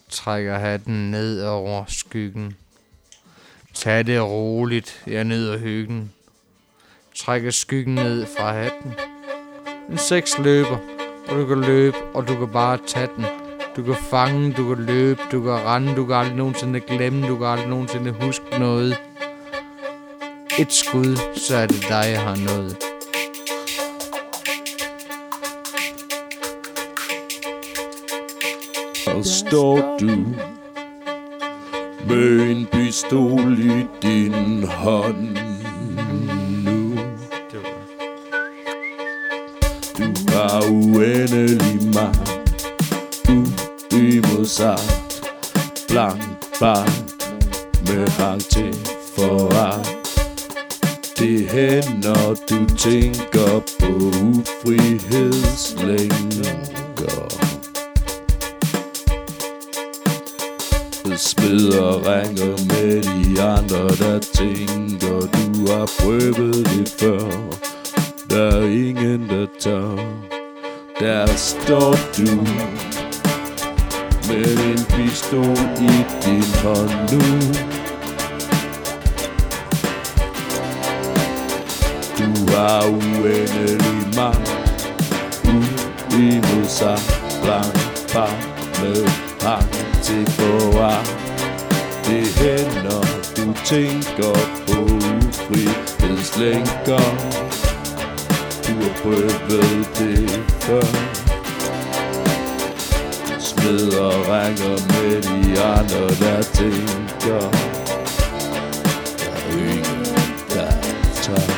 Trækker hatten ned over skyggen. Tag det roligt, jeg nyder hyggen. Trækker skyggen ned fra hatten. En 6 løber, og du kan løbe, og du kan bare tage den. Du kan fange, du kan løbe, du kan rende, du kan aldrig nogensinde glemme, du kan aldrig nogensinde huske noget. Et skud, så er det dig, jeg har nået. Og står du med en pistol i din hånd nu. Du har uendelig magt, uimodsagt, blank med hang til foragt. Det hænder, du tænker på ufrihedslænger. Smeder ringer med de andre, der tænker, du har prøvet det før. Der er ingen, der tør. Der står du med en pistol i din hånd nu. Du har uendelig magt, uimodsagt, blank med hang til foragt. Det hænder, du tænker på ufrihedslænger. Du har prøvet det før. Smeder ringer med de andre, der tænker, der er ingen, der tør.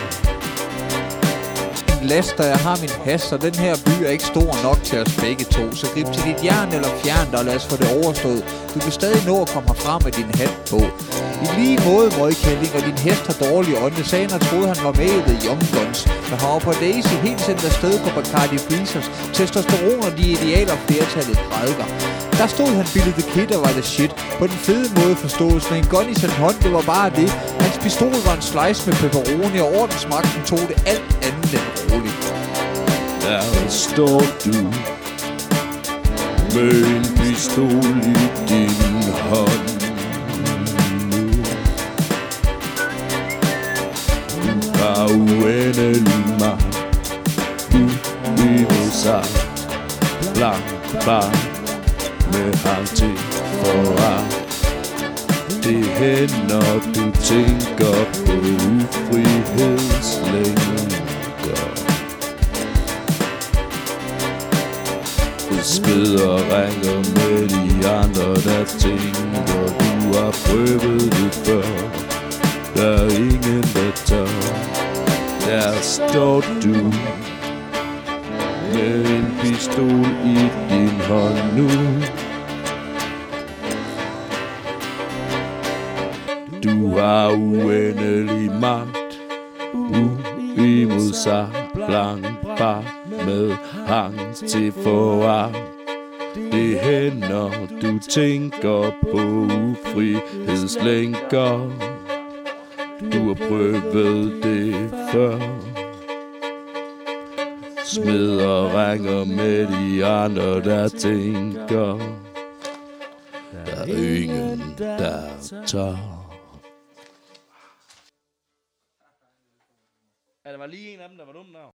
Laster, jeg har min has, og den her by er ikke stor nok til os begge to. Så grib til dit jern eller fjern dig, og lad os få det overstået. Du kan stadig nå at komme herfra med din hat på. I lige måde, møgkælling, og din hest har dårlig ånde. Sagen har troet, han var med i The Young Guns. Men han var på Daisy helt sendt afsted på Bacardi Breezers. Testosteron og de idealer flertallet prædiker. Der stod han Billy the Kid og var the shit. På den fede måde forstås med en gun i sin hånd, det var bare det. Hans pistol var en slice med pepperoni, og ordensmagten tog det alt andet end roligt. Der står du med en pistol i din hånd nu. Du har uendelig magt, uimodsagt, blank med hang til foragt. Det hænder, du tænker på ufrihedslænger. Smeder ringer med de andre, der tænker, du har prøvet det før. Der er ingen, der tør. Der står du med en pistol i din hånd nu. Du har uendelig magt, uimodsagt, blank med hang til foragt. Det hænder, du tænker på ufrihedslænger. Du har prøvet det før. Smeder ringer med de andre, der tænker, der er ingen, der tør. Ja, der var lige en af dem, der var dum der.